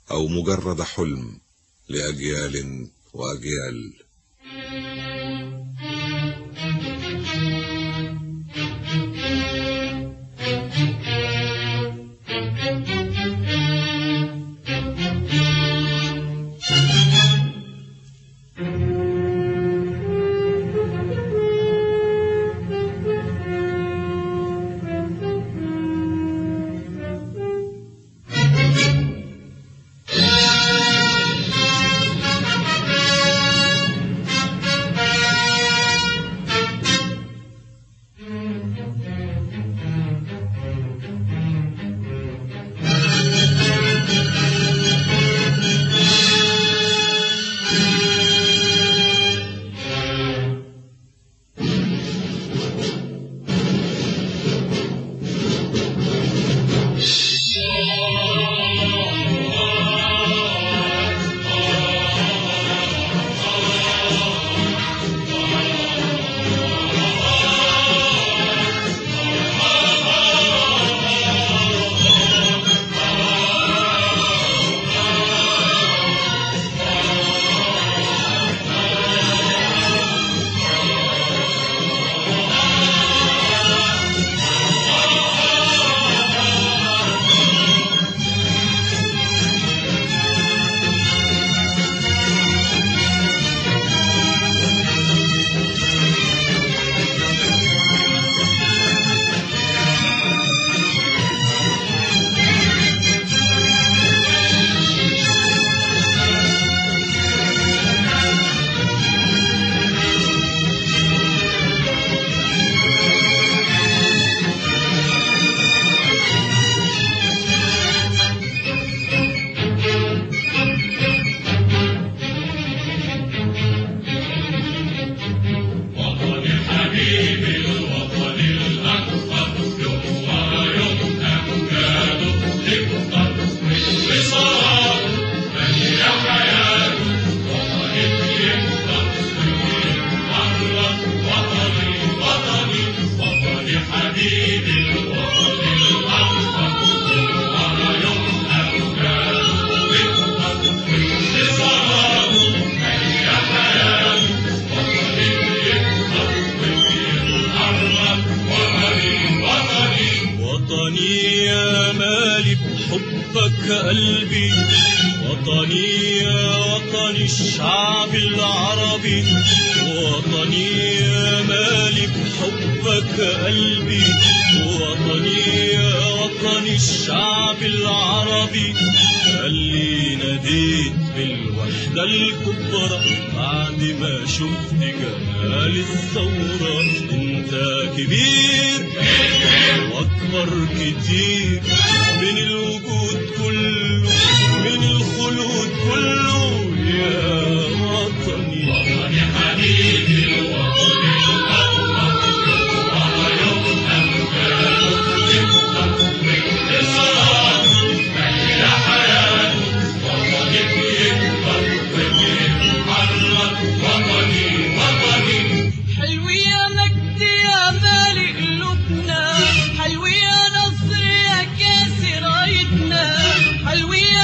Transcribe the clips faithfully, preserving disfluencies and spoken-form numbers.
أو مجرد حلم لأجيال وأجيال. حبك قلبي وطني يا وطني الشعب العربي، وطني يا مالي بحبك قلبي، وطني يا وطني الشعب العربي. اللي ناديت بالوحدة الكبرى بعد ما شفت جمال الثورة. انت كبير واكبر كتير من الوجود كله، من الخلود كله يا وطني. وطني حبيبي وطني الأول ويوم أمجاد بالإصرار مجد حياته. وطني بيكبر وبيتحرك. وطني وطني حلو يا مجد يا مالي قلوبنا، حلو يا نصر يا كاسر رايتنا، حلو يا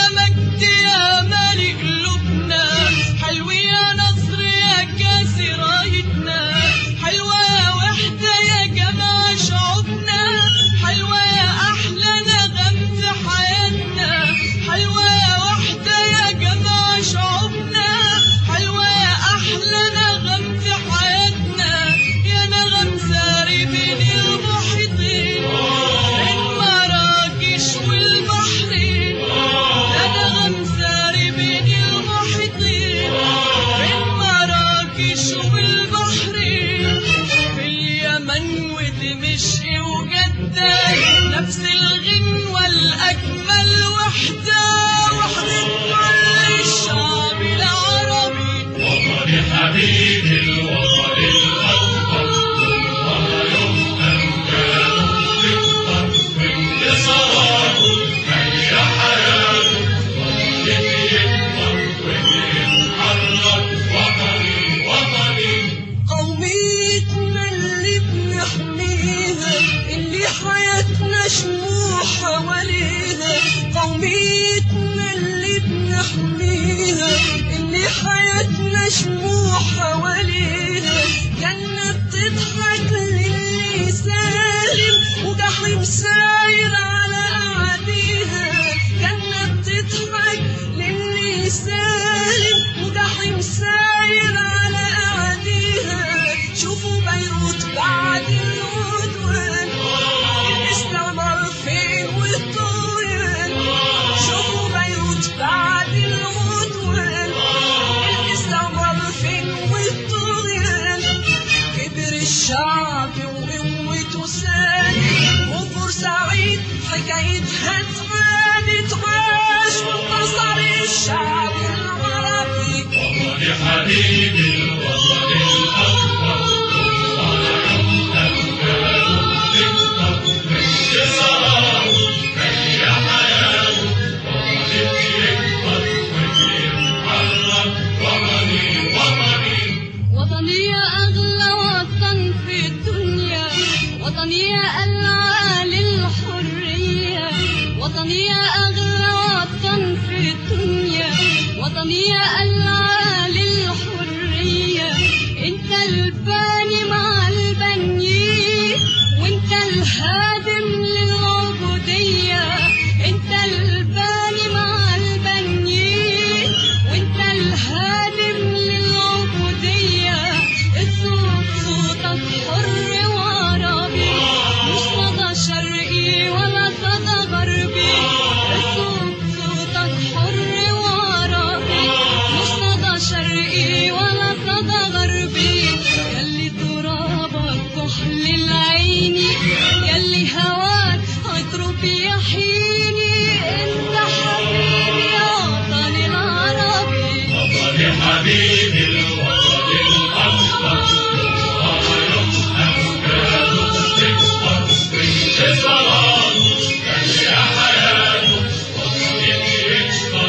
وشموع حواليها، جنة بتضحك للي سالم وجحيم ساير على أعاديها، جنة بتضحك للي سالم وجحيم ساير على أعاديها. شوفوا بيروت بعد العدوان، الاستعمار فين والطغيان. شوفوا بيروت بعد العدوان، الاستعمار فين والطغيان. كبر الشعب وقوته سادت، وبورسعيد حكايتها تعاني تعاش، وانتصر الشعب العربي. وطني حبيبي الوطن الأكبر، وطني أغلى وطن في الدنيا، وطني العالي الحرية، وطني أغلى وطن في الدنيا، وطني العالي الحرية. انت الباني مع البنيين، وانت الهادم للعبودية. انت الباني مع البنيين، وانت الهادم للعبودية. الصوت صوتك حر وعربي، مش صدى شرقي ولا صدى غربي. الصوت صوتك حر وعربي، مش صدى شرقي ولا صدى غربي. يلي ترابك كحل العين، يلي هواك عطرب يحييني. انت حبيبي يا وطني العربي، وطني حبيبي الوطن الأكبر، وطن أمجاد تكبر بانتصارات تحيا حياته. وطني يكبر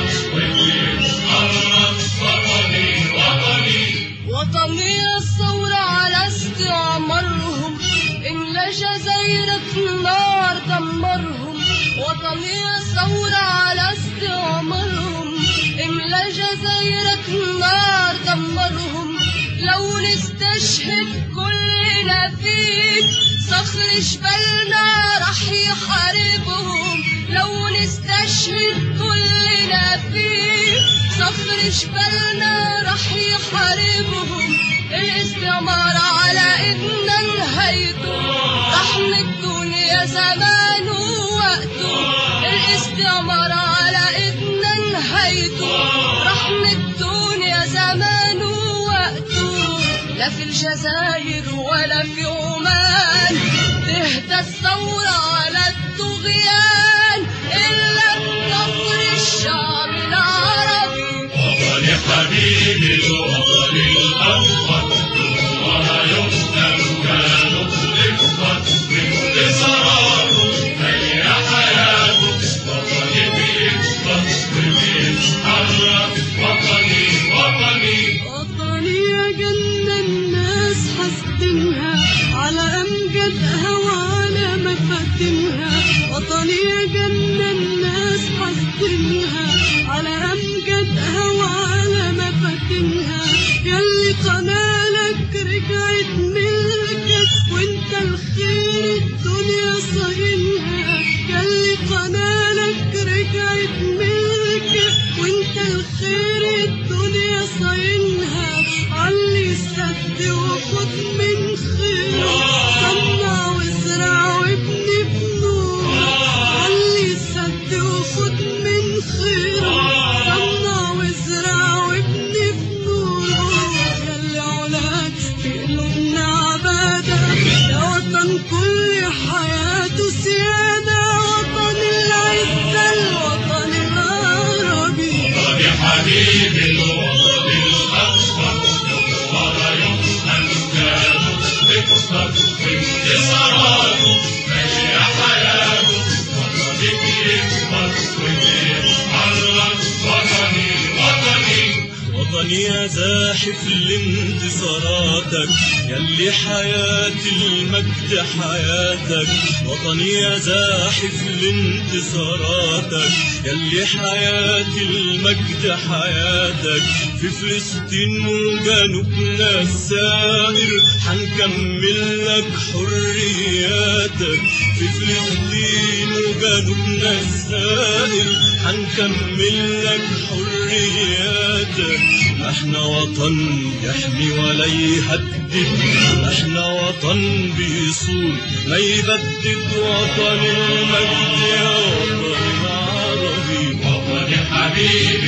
ويتحرك، وطني وطني وطني الثورة على استعمارهم، إملا جزايرك نار دمرهم. وطني الثورة على استعمارهم، إملا جزايرك نار دمرهم. لو نستشهد كلنا فيك، صخر جبلنا رح يحاربهم. لو نستشهد كلنا فيك، صخر جبلنا رح يحاربهم. الاستعمار على ايدنا نهايته، رحم الدنيا زمان ووقته. الاستعمار على ايدنا نهايته، رحم الدنيا زمان ووقته. لا في الجزائر ولا في عمان تهدى الثورة على الطغيان، إلا بنصر الشعب العربي. وطني حبيبي الوطن الأكبر، ولا يقدر كانوا تكبر بانتصاراته تحيا حياته. وطني بيكبر وبيتحرك، وطني وطني وطني يا جنة الناس حاسدينها، على أمجادها وعلى مفاتنها. وطني يا جنة الناس حاسدينها، على أمجادها وعلى مفاتنها. يلي قنالك رجعت ملكك، وانت الخير الدنيا صاينها. يلي قنالك رجعت ملكك، وانت الخير الدنيا صاينها. علي السد وخد من خيره، صنع وازرع وابني بنور. علي السد وخد من خيره، صنع وازرع وابني بنور. يلي علاك في قلوبنا عبادة، يا وطن كل حياته سيادة. وطن العزة الوطن العربي، وطني حبيبي وطني يا زاحف لانتصاراتك يلي حياتي المجد حياتك. وطني يا زاحف لانتصاراتك يلي حياتي المجد حياتك. في فلسطين وجنوبنا السائر حنكمل لك حرياتك. في فلسطين وجنوبنا السائر حنكمل لك حرياتك. احنا وطن يحمي ولا يهدد، احنا وطن بيصون ما يبدد. وطن المجد يا وطن العربي، وطني حبيبي